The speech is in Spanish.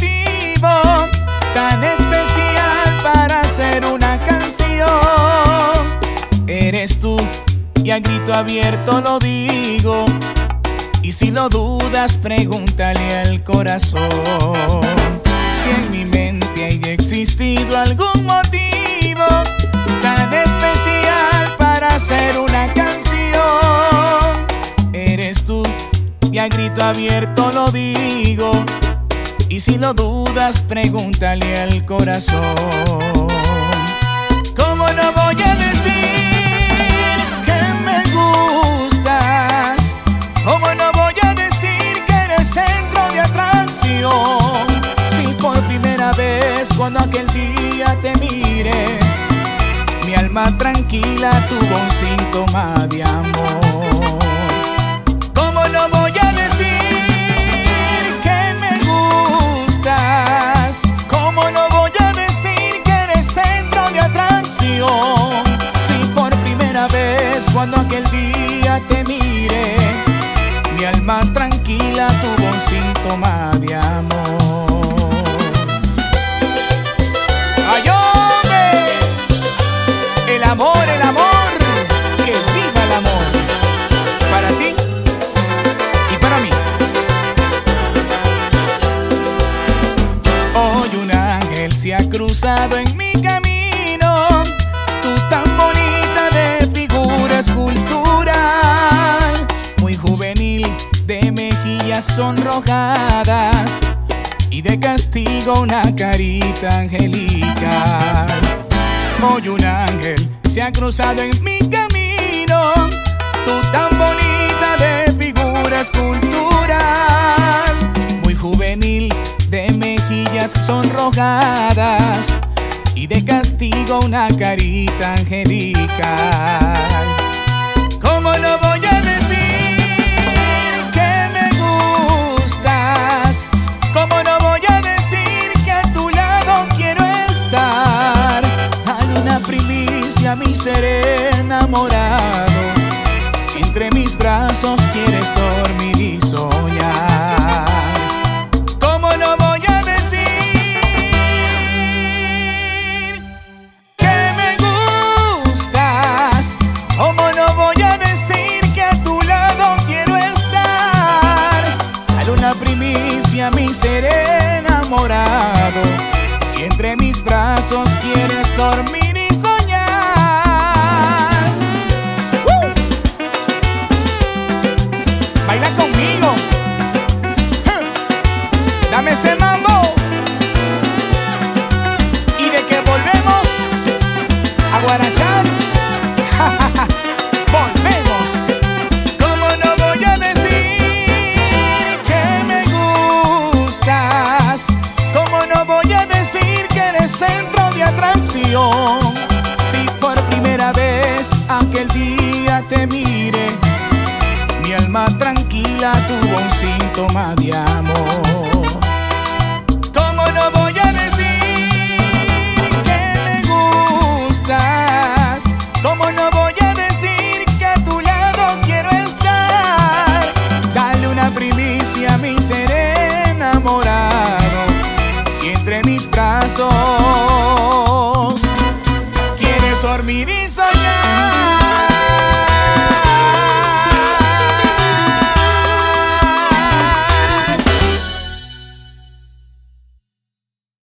motivo tan especial para hacer una canción. Eres tú y a grito abierto lo digo, y si lo dudas pregúntale al corazón. Si en mi mente haya existido algún motivo tan especial para hacer una canción, eres tú y a grito abierto lo digo, y si lo dudas pregúntale al corazón. ¿Cómo no voy a decir que me gustas? ¿Cómo no voy a decir que eres centro de atracción? Si por primera vez cuando aquel día te miré, mi alma tranquila tuvo un síntoma de amor. ¿Cómo no voy a decir que me gustas? ¿Cómo no voy a decir que eres centro de atracción? Si por primera vez cuando aquel día te miré, mi alma tranquila tuvo un síntoma de amor. ¡Ay, hombre! El amor, que viva el amor. Para ti y para mí. Hoy un ángel se ha cruzado en mi camino, tú tan bonita de figura escultural, muy juvenil, de mejillas sonrojadas y de castigo una carita angelical. Hoy un ángel se ha cruzado en mi camino, tú tan bonita de figura escultural, muy juvenil, de mejillas sonrojadas y de castigo una carita angelical. ¿Cómo no voy a decir que me gustas? ¿Cómo no voy a decir que a tu lado quiero estar? Dale una primicia a mi ser enamorado, si entre mis brazos quieres dormir y soñar. ¿Cómo no voy a decir que me gustas? ¿Cómo no voy a decir que a tu lado quiero estar? Dale una primicia a mi ser enamorado, si entre mis brazos quieres dormir y soñar. Baila conmigo, dame ese mambo, y de que volvemos a guarachar, volvemos. ¿Cómo no voy a decir que me gustas? ¿Cómo no voy a decir que eres centro de atracción? Si por primera vez aquel día te miré, mi alma tranquila tuvo un síntoma de amor. ¿Cómo no voy a decir que me gustas? ¿Cómo no voy a decir que a tu lado quiero estar? Dale una primicia a mi ser enamorado, si entre mis brazos quieres dormir y soñar.